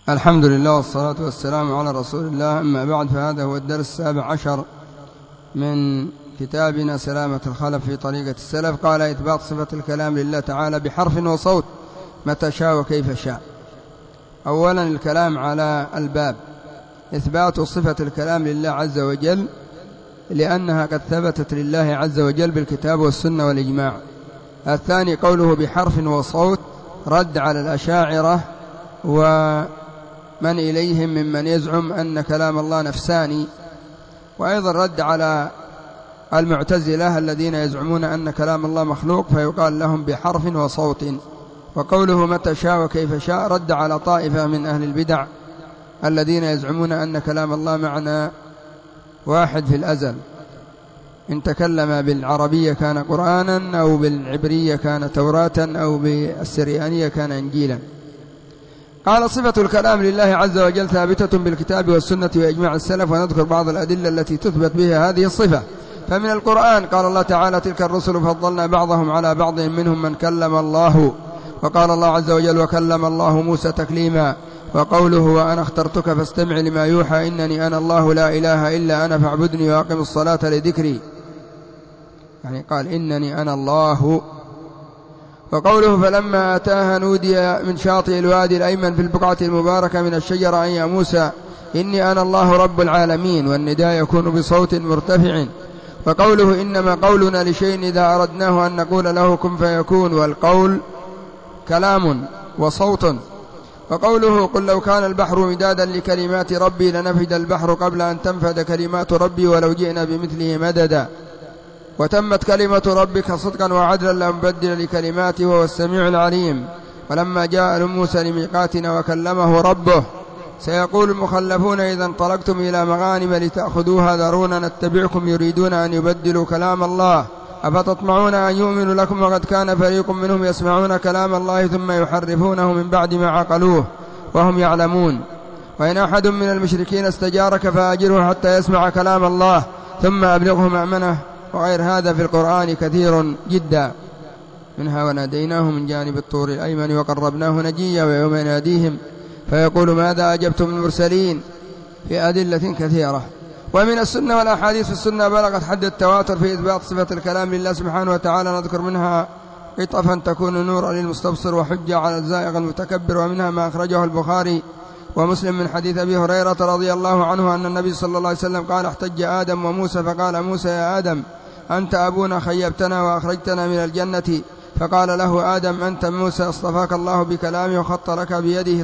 الحمد لله والصلاة والسلام على رسول الله. أما بعد، فهذا هو الدرس 17 من كتابنا سلامة الخلف في طريقة السلف. قال: إثبات صفة الكلام لله تعالى بحرف وصوت متى شاء وكيف شاء. أولا الكلام على الباب، إثبات صفة الكلام لله عز وجل لأنها قد ثبتت لله عز وجل بالكتاب والسنة والإجماع. الثاني قوله بحرف وصوت، رد على الأشاعرة ومن إليهم ممن يزعم أن كلام الله نفساني، وأيضا رد على المعتزلة الذين يزعمون أن كلام الله مخلوق، فيقال لهم بحرف وصوت. وقوله متى شاء وكيف شاء رد على طائفة من أهل البدع الذين يزعمون أن كلام الله معنى واحد في الأزل، إن تكلم بالعربية كان قرآنا، أو بالعبرية كان توراة، أو بالسريانية كان إنجيلا. قال: صفة الكلام لله عز وجل ثابتة بالكتاب والسنة وإجماع السلف، ونذكر بعض الأدلة التي تثبت بها هذه الصفة. فمن القرآن قال الله تعالى: تلك الرسل فضلنا بعضهم على بعض منهم من كلم الله، وقال الله عز وجل: وكلم الله موسى تكليما. وقوله: وأنا اخترتك فاستمع لما يوحى إنني أنا الله لا إله إلا أنا فاعبدني وأقم الصلاة لذكري، يعني قال إنني أنا الله. وقوله: فلما أتاها نودي من شاطئ الوادي الأيمن في البقعة المباركة من الشجرة أن يا موسى إني أنا الله رب العالمين، والنداء يكون بصوت مرتفع. وقوله: إنما قولنا لشيء إذا أردناه أن نقول له كن فيكون، والقول كلام وصوت. وقوله: قل لو كان البحر مدادا لكلمات ربي لنفد البحر قبل أن تنفد كلمات ربي ولو جئنا بمثله مددا. وتمت كلمة ربك صدقا وعدلا لا مبدل لكلماته وهو السميع العليم. ولما جاء موسى لميقاتنا وكلمه ربه سيقول المخلفون إذا انطلقتم إلى مغانم لتأخذوها ذرونا نتبعكم يريدون أن يبدلوا كلام الله أفتطمعون أن يؤمنوا لكم وقد كان فريق منهم يسمعون كلام الله ثم يحرفونه من بعد ما عقلوه وهم يعلمون. وإن أحد من المشركين استجارك فأجره حتى يسمع كلام الله ثم أبلغه مأمنه. وغير هذا في القرآن كثير جدا، منها وناديناه من جانب الطور الأيمن وقربناه نجيا، ويوم يناديهم فيقول ماذا أجبتم المرسلين، في أدلة كثيرة. ومن السنة والأحاديث في السنة بلغت حد التواتر في إثبات صفة الكلام لله سبحانه وتعالى، نذكر منها قطفا تكون نورا للمستبصر وحجة على الزائغ المتكبر. ومنها ما أخرجه البخاري ومسلم من حديث أبي هريرة رضي الله عنه أن النبي صلى الله عليه وسلم قال: احتج آدم وموسى فقال موسى: يا آدم أنت أبونا خيبتنا وأخرجتنا من الجنة. فقال له آدم: أنت موسى اصطفاك الله بكلامه وخط لك بيده،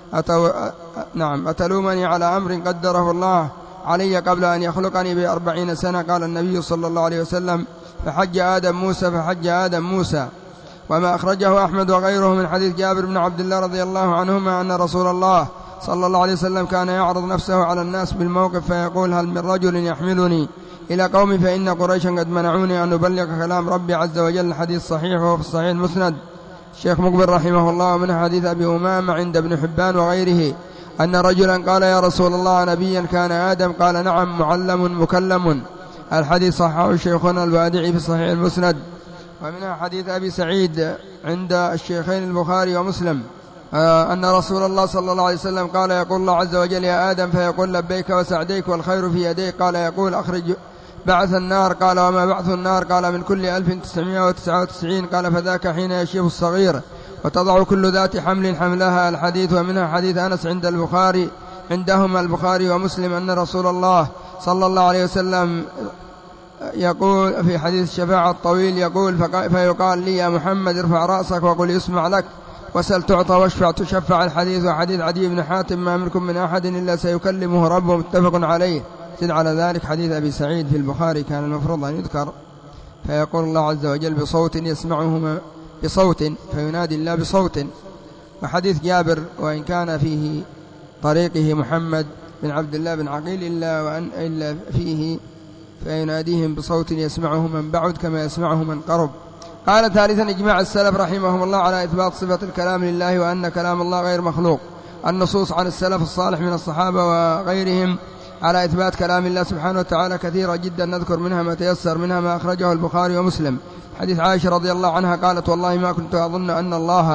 أتلومني على أمر قدره الله علي قبل أن يخلقني ب40 سنة. قال النبي صلى الله عليه وسلم: فحج آدم موسى. وما أخرجه أحمد وغيره من حديث جابر بن عبد الله رضي الله عنهما أن رسول الله صلى الله عليه وسلم كان يعرض نفسه على الناس بالموقف فيقول: هل من رجل يحملني إلى قومي فإن قريشا قد منعوني أن أبلغ كلام ربي عز وجل. الحديث صحيح وهو في الصحيح المسند الشيخ مقبل رحمه الله. ومن حديث أبي أمامة عند ابن حبان وغيره أن رجلا قال: يا رسول الله نبيا كان آدم؟ قال: نعم، معلم مكلم. الحديث صححه شيخنا الوادعي في صحيح المسند. ومنها حديث أبي سعيد عند الشيخين البخاري ومسلم أن رسول الله صلى الله عليه وسلم قال: يقول الله عز وجل: يا آدم، فيقول: لبيك وسعديك والخير في يديك. قال: يقول: أخرج بعث النار. قال: وما بعث النار؟ قال: من كل 1999. قال: فذاك حين يشيب الصغير وتضع كل ذات حمل حملها. الحديث. ومنها حديث أنس عند البخاري عندهما البخاري ومسلم أن رسول الله صلى الله عليه وسلم يقول في حديث الشفاعة الطويل يقول: فيقال لي: يا محمد ارفع رأسك وقل يسمع لك، وسل تعطى واشفع تشفع. الحديث. وحديث عدي بن حاتم: ما منكم من أحد إلا سيكلمه ربه، متفق عليه. زد على ذلك حديث أبي سعيد في البخاري كان المفروض أن يذكر، فيقول الله عز وجل بصوت يسمعه بصوت، فينادي الله بصوت. وحديث جابر وإن كان فيه طريقه محمد بن عبد الله بن عقيل إلا فيه فيناديهم بصوت يسمعه من بعد كما يسمعه من قرب. قال: ثالثا إجماع السلف رحمهم الله على إثبات صفة الكلام لله وأن كلام الله غير مخلوق. النصوص عن السلف الصالح من الصحابة وغيرهم على إثبات كلام الله سبحانه وتعالى كثيرة جدا، نذكر منها ما تيسر. منها ما أخرجه البخاري ومسلم حديث عائشة رضي الله عنها قالت: والله ما كنت أظن أن الله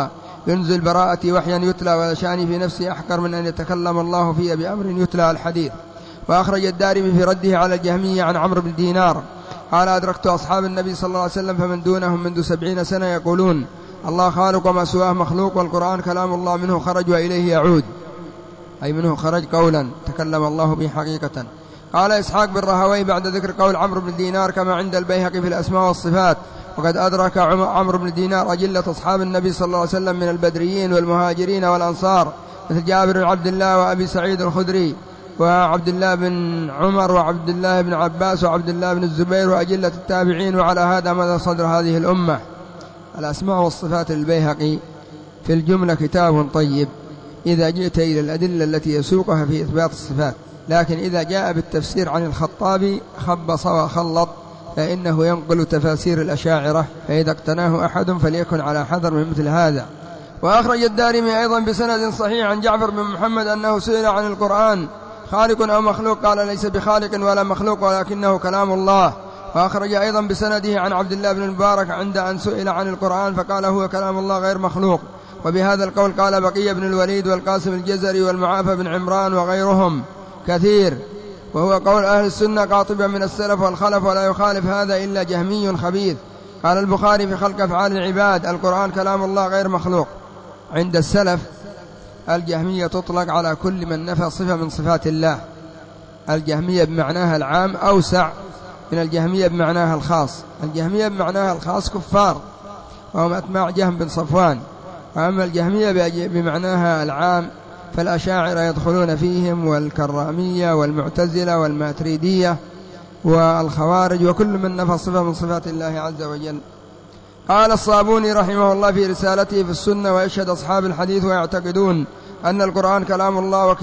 ينزل براءتي وحيا يتلى وشاني في نفسي أحقر من أن يتكلم الله في بأمر يتلى الحديث. وأخرج الدارمي في رده على الجهمية عن عمرو بن دينار قال أدركت أصحاب النبي صلى الله عليه وسلم فمن دونهم منذ 70 سنة يقولون الله خالق وما سواه مخلوق والقرآن كلام الله منه خرج وإليه يعود، أي منه خرج قولا تكلم الله به حقيقة. قال إسحاق بن راهويه بعد ذكر قول عمرو بن دينار كما عند البيهقي في الأسماء والصفات: وقد أدرك عمرو بن دينار أجلة أصحاب النبي صلى الله عليه وسلم من البدريين والمهاجرين والأنصار مثل جابر بن عبد الله وأبي سعيد الخدري وعبد الله بن عمر وعبد الله بن عباس وعبد الله بن الزبير وأجلة التابعين. وعلى هذا مدى صدر هذه الأمة. الأسماء والصفات للبيهقي في الجملة كتاب طيب إذا جئت إلى الأدلة التي يسوقها في إثبات الصفات، لكن إذا جاء بالتفسير عن الخطابي خبص وخلط فإنه ينقل تفاسير الأشاعرة، فإذا اقتناه أحد فليكن على حذر من مثل هذا. وأخرج الدارمي أيضا بسند صحيح عن جعفر بن محمد أنه سئل عن القرآن خالق أو مخلوق قال ليس بخالق ولا مخلوق ولكنه كلام الله. وأخرج أيضا بسنده عن عبد الله بن المبارك عند أن سئل عن القرآن فقال هو كلام الله غير مخلوق. وبهذا القول قال بقية بن الوليد والقاسم الجزري والمعافى بن عمران وغيرهم كثير، وهو قول أهل السنة قاطبا من السلف والخلف، ولا يخالف هذا إلا جهمي خبيث. قال البخاري في خلق أفعال العباد القرآن كلام الله غير مخلوق. عند السلف الجهمية تطلق على كل من نفى صفة من صفات الله. الجهمية بمعناها العام أوسع من الجهمية بمعناها الخاص. الجهمية بمعناها الخاص كفار وهم أتباع جهم بن صفوان، وأما الجهمية بمعناها العام فالأشاعرة يدخلون فيهم والكرامية والمعتزلة والماتريدية والخوارج وكل من نفى صفة من صفات الله عز وجل. قال الصابوني رحمه الله في رسالته في السنة: ويشهد أصحاب الحديث ويعتقدون أن القرآن كلام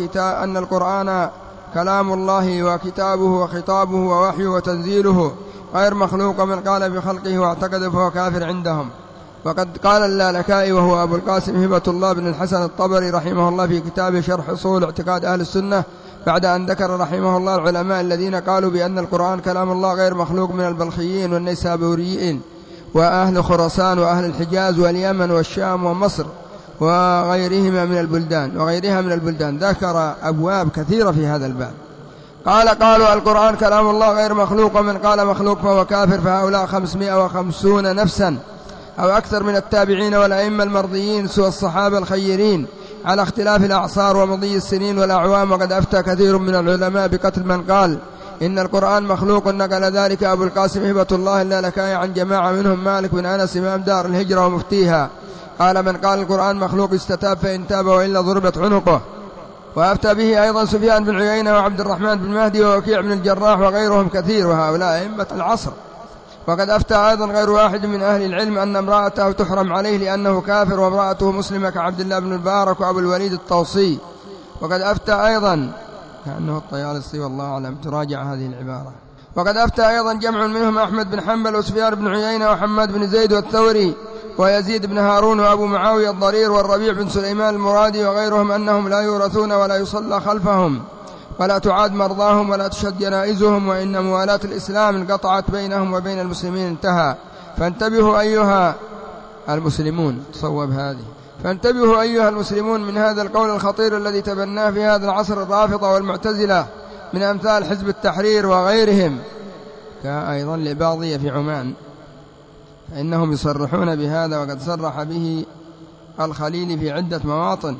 الله وكتابه وخطابه ووحيه وتنزيله غير مخلوق. من قال بخلقه واعتقد فهو كافر عندهم. وقد قال اللالكائي وهو أبو القاسم هبة الله بن الحسن الطبري رحمه الله في كتابه شرح أصول اعتقاد أهل السنة بعد أن ذكر رحمه الله العلماء الذين قالوا بأن القرآن كلام الله غير مخلوق من البلخيين والنيسابوريين وأهل خراسان وأهل الحجاز واليمن والشام ومصر وغيرها من البلدان ذكر أبواب كثيرة في هذا الباب. قالوا القرآن كلام الله غير مخلوق، ومن قال مخلوق فهو كافر. فهؤلاء 550 نفسا أو أكثر من التابعين والأئمة المرضيين سوى الصحابة الخيرين على اختلاف الأعصار ومضي السنين والأعوام. وقد أفتى كثير من العلماء بقتل من قال إن القرآن مخلوق. نقل ذلك أبو القاسم هبة الله اللالكائي عن جماعة منهم مالك بن أنس إمام دار الهجرة ومفتيها قال: من قال القرآن مخلوق استتاب، فإن تاب وإلا ضربت عنقه. وأفتى به أيضا سفيان بن عيينة وعبد الرحمن بن مهدي ووكيع بن الجراح وغيرهم كثير، وهؤلاء أئمة العصر. وقد أفتى أيضا غير واحد من أهل العلم أن امرأته تحرم عليه لأنه كافر وامرأته مسلمة كعبد الله بن المبارك وأبو الوليد الطوسي. وقد أفتى أيضا كأنه الطيالسي والله أعلم، تراجع هذه العبارة. وقد أفتى أيضا جمع منهم أحمد بن حنبل وسفيان بن عيينة وحماد بن زيد والثوري ويزيد بن هارون وأبو معاوية الضرير والربيع بن سليمان المرادي وغيرهم أنهم لا يورثون ولا يصلى خلفهم ولا تعاد مرضاهم ولا تشد جنائزهم، وإن موالاة الإسلام انقطعت بينهم وبين المسلمين انتهى. فانتبهوا أيها المسلمون، تصوب هذه، فانتبهوا أيها المسلمون من هذا القول الخطير الذي تبناه في هذا العصر الرافضة والمعتزلة من أمثال حزب التحرير وغيرهم، كأيضا الإباضية في عمان، فإنهم يصرحون بهذا. وقد صرح به الخليل في عدة مواطن،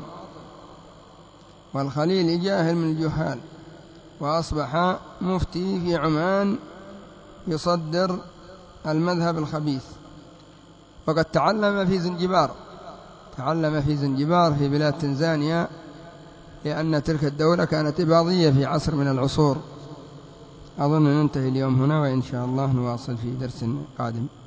والخليل جاهل من الجهال وأصبح مفتي في عمان يصدر المذهب الخبيث. وقد تعلم في زنجبار في بلاد تنزانيا، لأن تلك الدولة كانت إباضية في عصر من العصور. أظن ننتهي اليوم هنا، وإن شاء الله نواصل في درس قادم.